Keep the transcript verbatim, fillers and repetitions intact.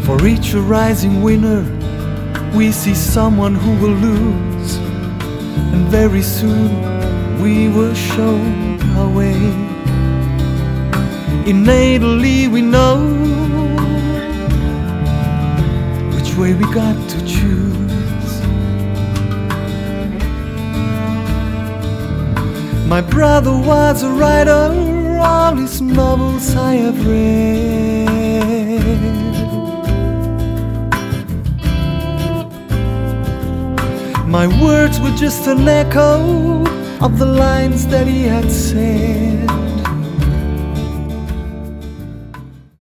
For each rising winner, we see someone who will lose, and very soon we will show our way. Innately we know which way we got to choose. My brother was a writer, all his novels I have read. My words were just an echo of the lines that he had said.